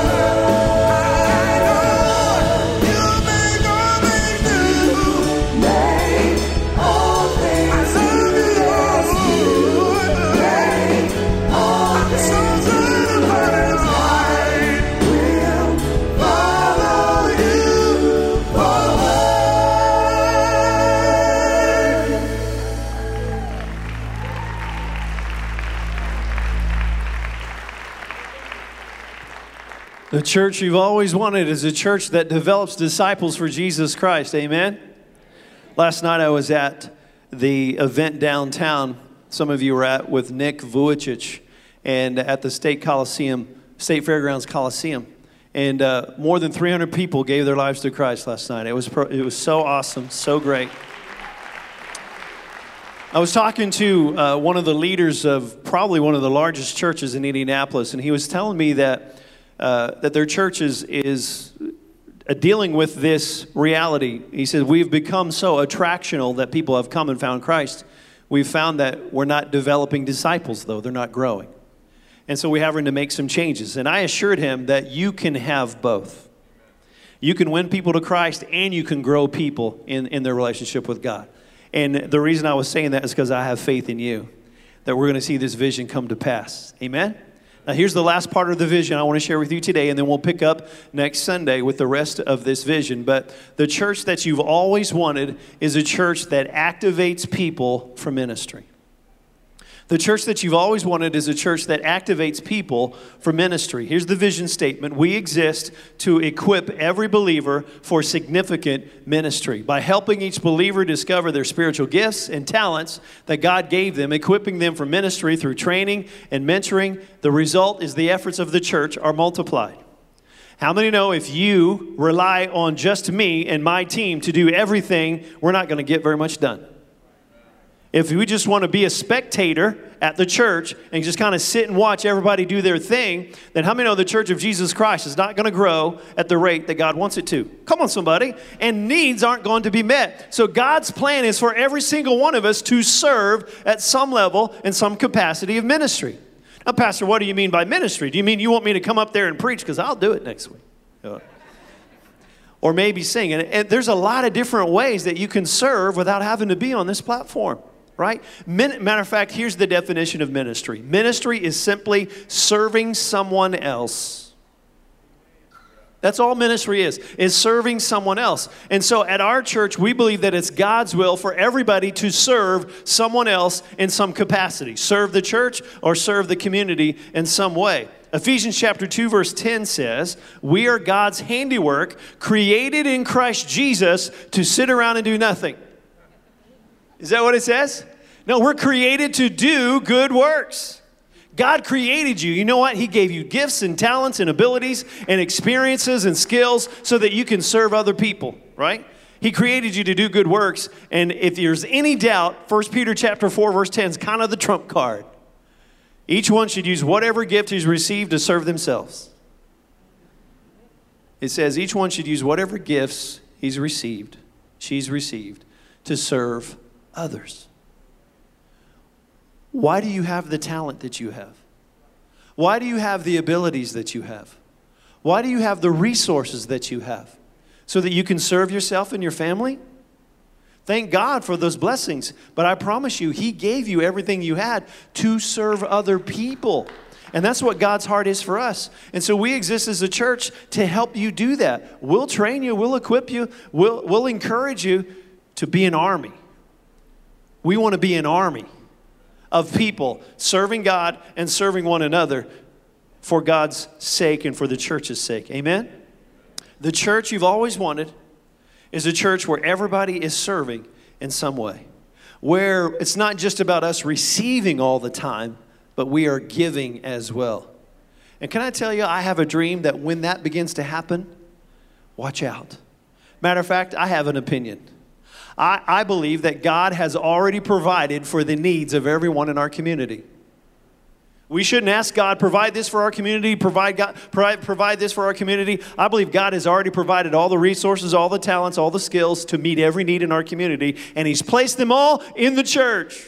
The church you've always wanted is a church that develops disciples for Jesus Christ. Amen? Last night I was at the event downtown. Some of you were at with Nick Vujicic and at the State Coliseum, State Fairgrounds Coliseum. And uh, more than three hundred people gave their lives to Christ last night. It was, pro- it was so awesome, so great. I was talking to uh, one of the leaders of probably one of the largest churches in Indianapolis, and he was telling me that uh, that their church is, is uh, dealing with this reality. He said, we've become so attractional that people have come and found Christ. We've found that we're not developing disciples, though. They're not growing. And so we're having to make some changes. And I assured him that you can have both. You can win people to Christ and you can grow people in, in their relationship with God. And the reason I was saying that is because I have faith in you that we're going to see this vision come to pass. Amen? Now here's the last part of the vision I want to share with you today, and then we'll pick up next Sunday with the rest of this vision. But the church that you've always wanted is a church that activates people for ministry. The church that you've always wanted is a church that activates people for ministry. Here's the vision statement. We exist to equip every believer for significant ministry by helping each believer discover their spiritual gifts and talents that God gave them, equipping them for ministry through training and mentoring. The result is the efforts of the church are multiplied. How many know if you rely on just me and my team to do everything, we're not going to get very much done? If we just want to be a spectator at the church and just kind of sit and watch everybody do their thing, then how many know the Church of Jesus Christ is not going to grow at the rate that God wants it to? Come on, somebody. And needs aren't going to be met. So God's plan is for every single one of us to serve at some level in some capacity of ministry. Now, Pastor, what do you mean by ministry? Do you mean you want me to come up there and preach? Because I'll do it next week. Uh, or maybe sing. And, and there's a lot of different ways that you can serve without having to be on this platform. Right? Matter of fact, here's the definition of ministry. Ministry is simply serving someone else. That's all ministry is, is serving someone else. And so at our church, we believe that it's God's will for everybody to serve someone else in some capacity. Serve the church or serve the community in some way. Ephesians chapter two, verse ten says, we are God's handiwork, created in Christ Jesus to sit around and do nothing. Is that what it says? No, we're created to do good works. God created you. You know what? He gave you gifts and talents and abilities and experiences and skills so that you can serve other people, right? He created you to do good works. And if there's any doubt, First Peter chapter four, verse ten is kind of the trump card. Each one should use whatever gift he's received to serve themselves. It says each one should use whatever gifts he's received, she's received, to serve others. Why do you have the talent that you have? Why do you have the abilities that you have? Why do you have the resources that you have? So that you can serve yourself and your family? Thank God for those blessings. But I promise you, He gave you everything you had to serve other people. And that's what God's heart is for us. And so we exist as a church to help you do that. We'll train you. We'll equip you. We'll, we'll encourage you to be an army. We want to be an army of people serving God and serving one another for God's sake and for the church's sake. Amen? The church you've always wanted is a church where everybody is serving in some way. Where it's not just about us receiving all the time, but we are giving as well. And can I tell you, I have a dream that when that begins to happen, watch out. Matter of fact, I have an opinion. I, I believe that God has already provided for the needs of everyone in our community. We shouldn't ask God, provide this for our community, provide, God, provide, provide this for our community. I believe God has already provided all the resources, all the talents, all the skills to meet every need in our community, and He's placed them all in the church.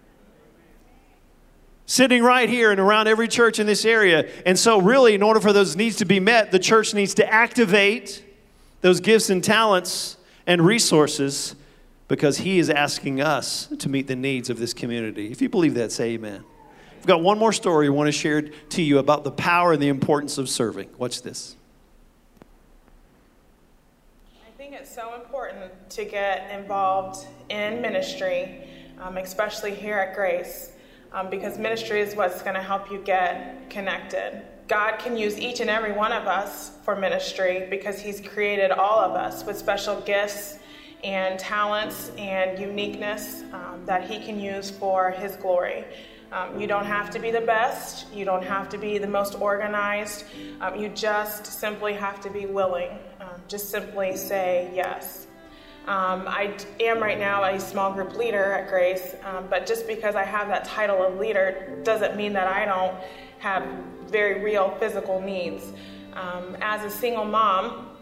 Sitting right here and around every church in this area. And so really, in order for those needs to be met, the church needs to activate those gifts and talents and resources, because He is asking us to meet the needs of this community. If you believe that, say amen. I've got one more story I want to share to you about the power and the importance of serving. Watch this. I think it's so important to get involved in ministry, um, especially here at Grace, um, because ministry is what's going to help you get connected. God can use each and every one of us for ministry because He's created all of us with special gifts and talents and uniqueness um, that He can use for His glory. Um, you don't have to be the best. You don't have to be the most organized. Um, you just simply have to be willing. Um, just simply say yes. Um, I am right now a small group leader at Grace, um, but just because I have that title of leader doesn't mean that I don't have very real physical needs. Um, as a single mom,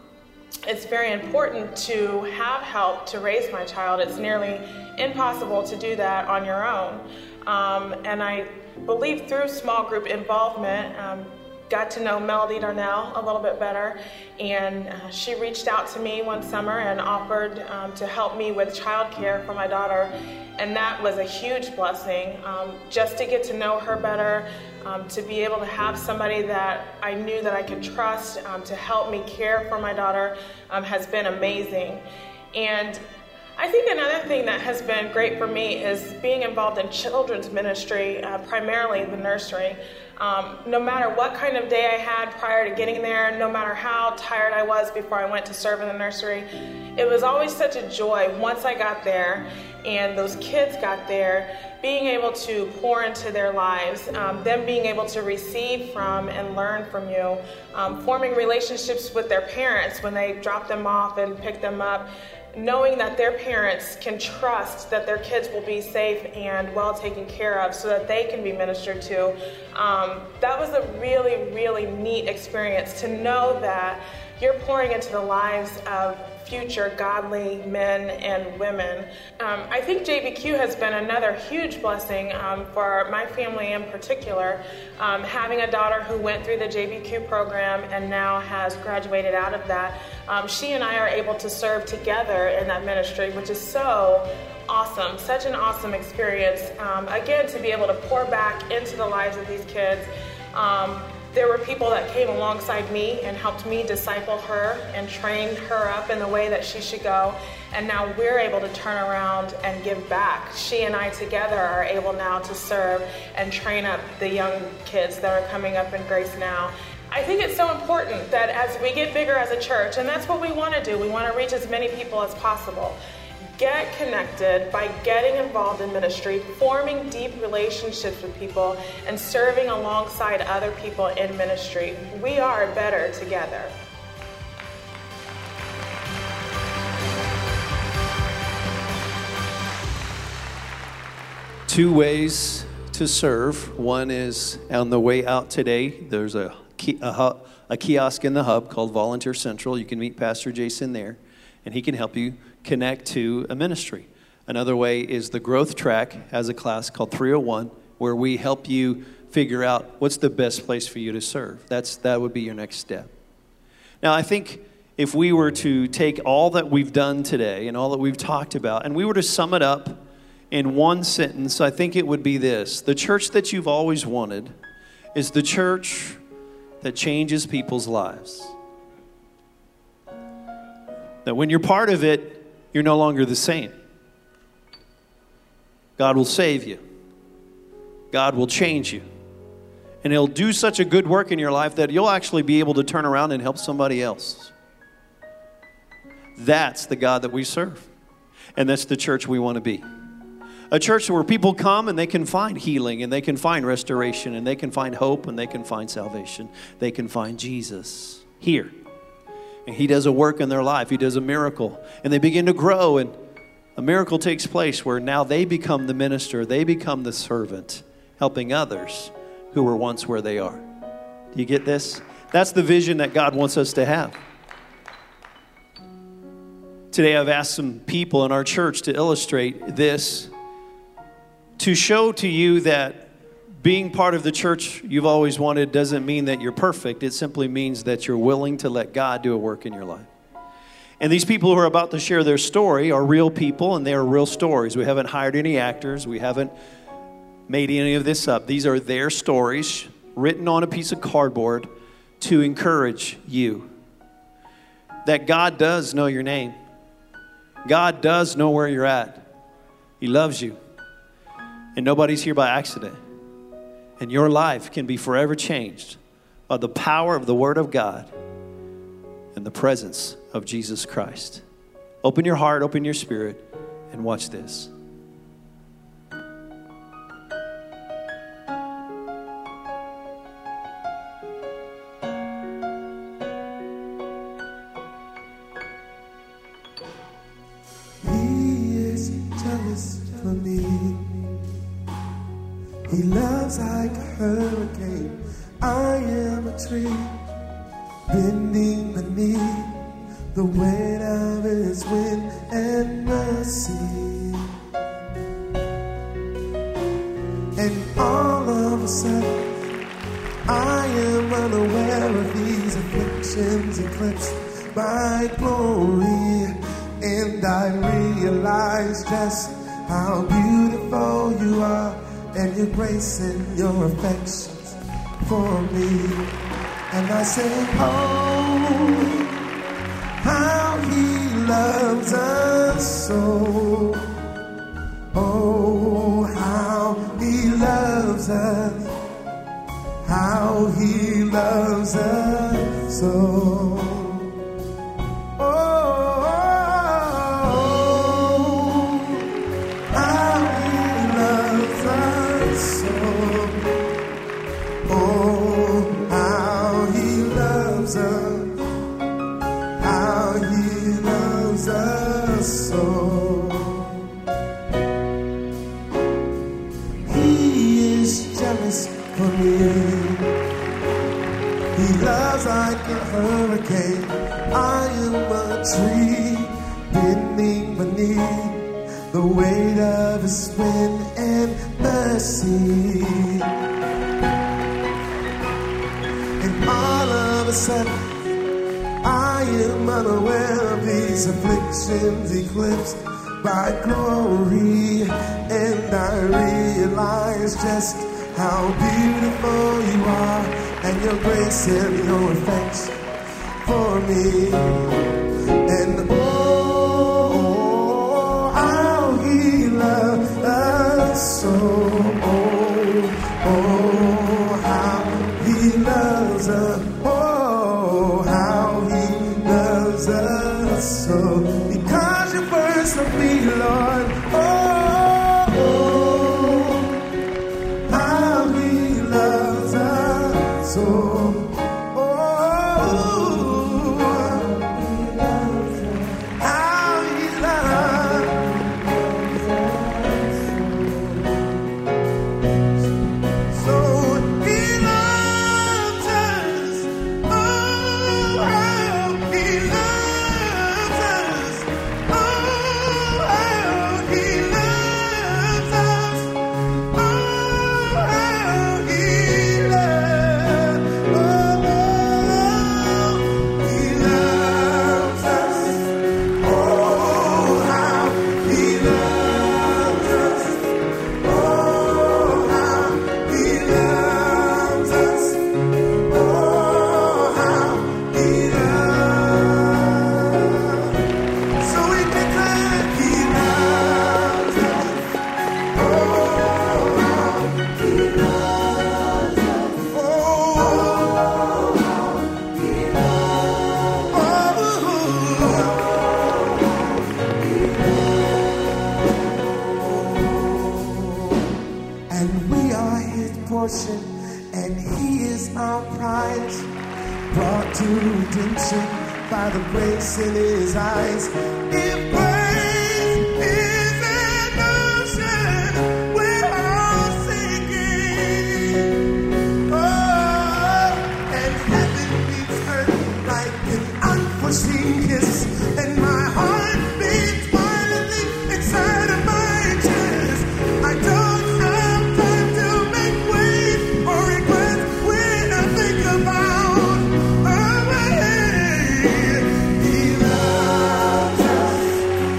it's very important to have help to raise my child. It's nearly impossible to do that on your own. Um, and I believe through small group involvement, um, got to know Melody Darnell a little bit better, and uh, she reached out to me one summer and offered um, to help me with childcare for my daughter, and that was a huge blessing. Um, just to get to know her better, um, to be able to have somebody that I knew that I could trust um, to help me care for my daughter um, has been amazing. And I think another thing that has been great for me is being involved in children's ministry, uh, primarily the nursery. Um, no matter what kind of day I had prior to getting there, no matter how tired I was before I went to serve in the nursery, it was always such a joy once I got there and those kids got there, being able to pour into their lives, um, them being able to receive from and learn from you, um, forming relationships with their parents when they drop them off and pick them up, knowing that their parents can trust that their kids will be safe and well taken care of so that they can be ministered to. Um, that was a really, really neat experience to know that you're pouring into the lives of future godly men and women. Um, I think J B Q has been another huge blessing um, for my family in particular. Um, having a daughter who went through the J B Q program and now has graduated out of that, um, she and I are able to serve together in that ministry, which is so awesome, such an awesome experience. Um, again, to be able to pour back into the lives of these kids. Um, There were people that came alongside me and helped me disciple her and train her up in the way that she should go. And now we're able to turn around and give back. She and I together are able now to serve and train up the young kids that are coming up in Grace now. I think it's so important that as we get bigger as a church, and that's what we want to do, we want to reach as many people as possible. Get connected by getting involved in ministry, forming deep relationships with people, and serving alongside other people in ministry. We are better together. Two ways to serve. One is on the way out today. There's a, a, a kiosk in the hub called Volunteer Central. You can meet Pastor Jason there, and he can help you connect to a ministry. Another way is the Growth Track has a class called three oh one, where we help you figure out what's the best place for you to serve. That's that would be your next step. Now, I think if we were to take all that we've done today and all that we've talked about, and we were to sum it up in one sentence, I think it would be this: the church that you've always wanted is the church that changes people's lives. That when you're part of it, you're no longer the same. God will save you. God will change you. And He'll do such a good work in your life that you'll actually be able to turn around and help somebody else. That's the God that we serve. And that's the church we want to be. A church where people come and they can find healing, and they can find restoration, and they can find hope, and they can find salvation. They can find Jesus here. And He does a work in their life. He does a miracle. And they begin to grow. And a miracle takes place where now they become the minister. They become the servant, helping others who were once where they are. Do you get this? That's the vision that God wants us to have. Today I've asked some people in our church to illustrate this, to show to you that being part of the church you've always wanted doesn't mean that you're perfect. It simply means that you're willing to let God do a work in your life. And these people who are about to share their story are real people, and they are real stories. We haven't hired any actors. We haven't made any of this up. These are their stories written on a piece of cardboard to encourage you that God does know your name. God does know where you're at. He loves you. And nobody's here by accident. And your life can be forever changed by the power of the Word of God and the presence of Jesus Christ. Open your heart, open your spirit, and watch this. He is jealous for me. He loves like a hurricane. I am a tree bending beneath the weight of his wind and mercy. And all of a sudden, I am unaware of these afflictions eclipsed by glory. And I realize just how beautiful you are, and your grace and your affections for me. And I say, oh, how he loves us so. Oh, how he loves us. How he loves us so. Like a hurricane, I am a tree bending beneath the weight of his wind and mercy. And all of a sudden, I am unaware of these afflictions eclipsed by glory. And I realize just how beautiful you are, and your grace and your affection for me. And oh, how he loves us so. Oh, oh, how he loves us. Oh, how he loves us so. Because you first loved me, Lord. Oh, and he is our prize, brought to redemption by the grace in his eyes. If praise is an ocean, we're all sinking. Oh, and heaven beats earth like an unforeseen kiss, and my heart beats wildly inside of my chest. I don't about oh, he loves us.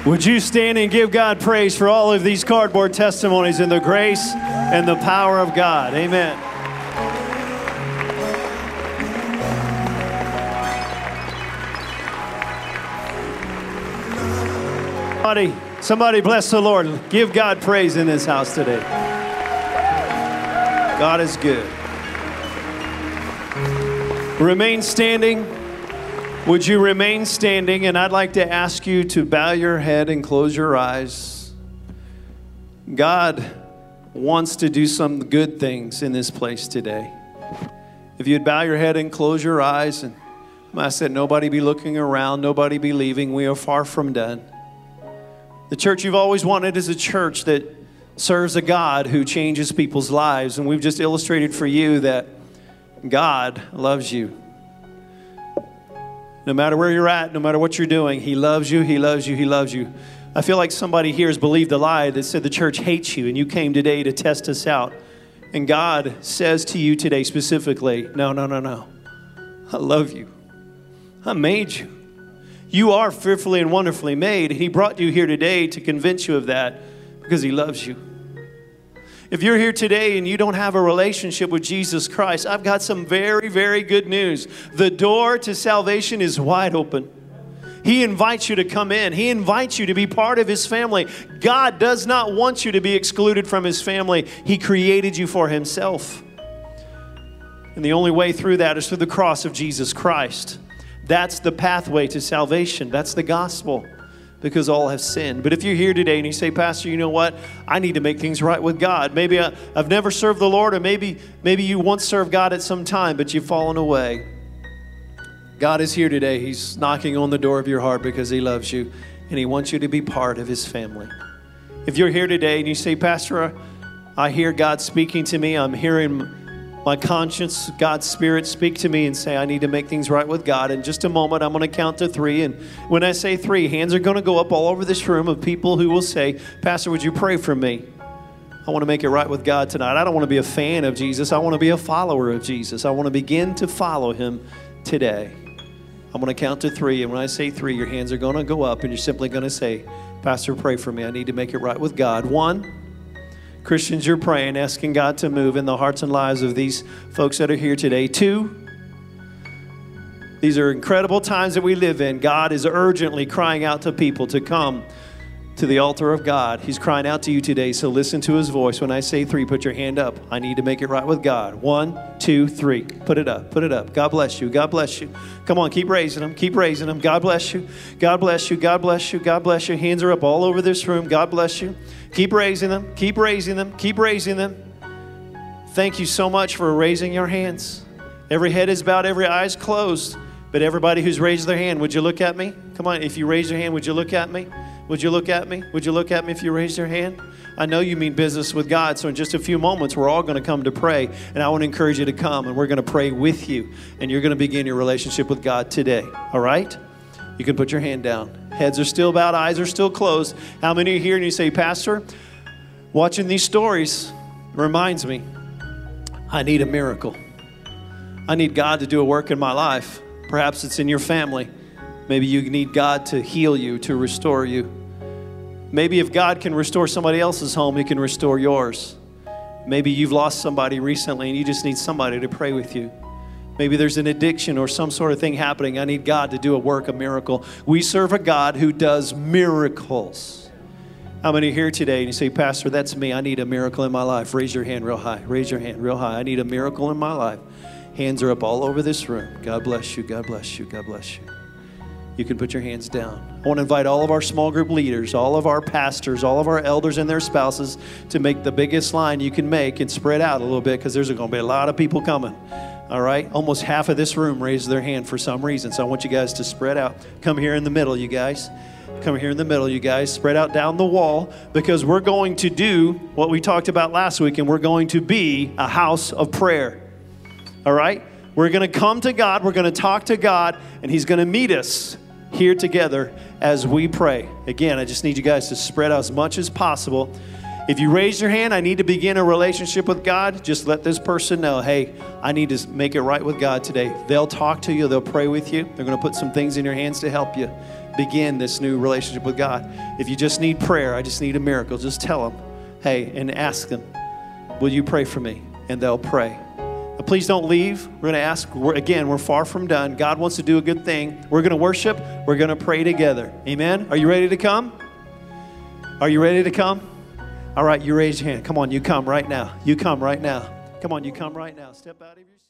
Would you stand and give God praise for all of these cardboard testimonies in the grace and the power of God? Amen. Somebody, somebody bless the Lord. Give God praise in this house today. God is good. Remain standing. Would you remain standing? And I'd like to ask you to bow your head and close your eyes. God wants to do some good things in this place today. If you'd bow your head and close your eyes, and I said, nobody be looking around, nobody be leaving. We are far from done. The church you've always wanted is a church that serves a God who changes people's lives. And we've just illustrated for you that God loves you. No matter where you're at, no matter what you're doing, He loves you, He loves you, He loves you. I feel like somebody here has believed a lie that said the church hates you, and you came today to test us out. And God says to you today specifically, no, no, no, no. I love you. I made you. You are fearfully and wonderfully made. And He brought you here today to convince you of that because He loves you. If you're here today and you don't have a relationship with Jesus Christ, I've got some very, very good news. The door to salvation is wide open. He invites you to come in. He invites you to be part of His family. God does not want you to be excluded from His family. He created you for Himself. And the only way through that is through the cross of Jesus Christ. That's the pathway to salvation. That's the gospel. Because all have sinned. But if you're here today and you say, Pastor, you know what? I need to make things right with God. Maybe I, I've never served the Lord, or maybe, maybe you once served God at some time, but you've fallen away. God is here today. He's knocking on the door of your heart because He loves you, and He wants you to be part of His family. If you're here today and you say, Pastor, I hear God speaking to me. I'm hearing my conscience, God's Spirit speak to me and say, I need to make things right with God. In just a moment, I'm going to count to three. And when I say three, hands are going to go up all over this room of people who will say, Pastor, would you pray for me? I want to make it right with God tonight. I don't want to be a fan of Jesus. I want to be a follower of Jesus. I want to begin to follow Him today. I'm going to count to three. And when I say three, your hands are going to go up and you're simply going to say, Pastor, pray for me. I need to make it right with God. One. Christians, you're praying, asking God to move in the hearts and lives of these folks that are here today. Two, these are incredible times that we live in. God is urgently crying out to people to come to the altar of God. He's crying out to you today, so listen to His voice. When I say three, put your hand up. I need to make it right with God. One, two, three. Put it up. Put it up. God bless you. God bless you. Come on, keep raising them. Keep raising them. God bless you. God bless you. God bless you. God bless you. Hands are up all over this room. God bless you. Keep raising them. Keep raising them. Keep raising them. Thank you so much for raising your hands. Every head is bowed, every eye is closed. But everybody who's raised their hand, would you look at me? Come on, if you raise your hand, would you look at me? Would you look at me? Would you look at me if you raise your hand? I know you mean business with God, so in just a few moments, we're all going to come to pray, and I want to encourage you to come, and we're going to pray with you, and you're going to begin your relationship with God today, all right? You can put your hand down. Heads are still bowed, eyes are still closed. How many are here and you say, Pastor, watching these stories reminds me, I need a miracle. I need God to do a work in my life. Perhaps it's in your family. Maybe you need God to heal you, to restore you. Maybe if God can restore somebody else's home, He can restore yours. Maybe you've lost somebody recently and you just need somebody to pray with you. Maybe there's an addiction or some sort of thing happening. I need God to do a work, a miracle. We serve a God who does miracles. How many are here today and you say, Pastor, that's me. I need a miracle in my life. Raise your hand real high. Raise your hand real high. I need a miracle in my life. Hands are up all over this room. God bless you. God bless you. God bless you. You can put your hands down. I want to invite all of our small group leaders, all of our pastors, all of our elders and their spouses to make the biggest line you can make and spread out a little bit because there's going to be a lot of people coming. All right? Almost half of this room raised their hand for some reason. So I want you guys to spread out. Come here in the middle, you guys. Come here in the middle, you guys. Spread out down the wall because we're going to do what we talked about last week, and we're going to be a house of prayer. All right? We're going to come to God. We're going to talk to God, and He's going to meet us here together as we pray. Again, I just need you guys to spread out as much as possible. If you raise your hand, I need to begin a relationship with God, just let this person know, hey, I need to make it right with God today. They'll talk to you. They'll pray with you. They're going to put some things in your hands to help you. begin this new relationship with God. If you just need prayer, I just need a miracle, just tell them, hey, and ask them, will you pray for me? And they'll pray. Now, please don't leave. We're going to ask, we're, again, we're far from done. God wants to do a good thing. We're going to worship. We're going to pray together. Amen? Are you ready to come? Are you ready to come? All right, you raise your hand. Come on, you come right now. You come right now. Come on, you come right now. Step out of your